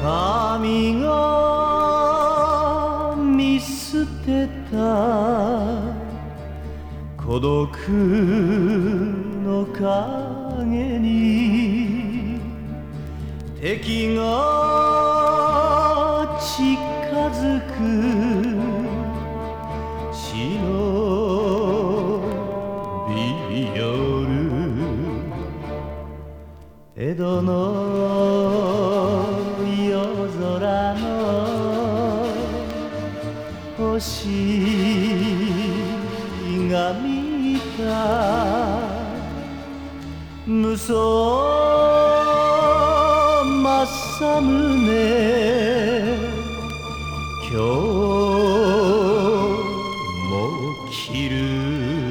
神が見捨てた孤独の影に敵が近づく忍び寄る江戸の夜空の星が見た無双正宗今日も切る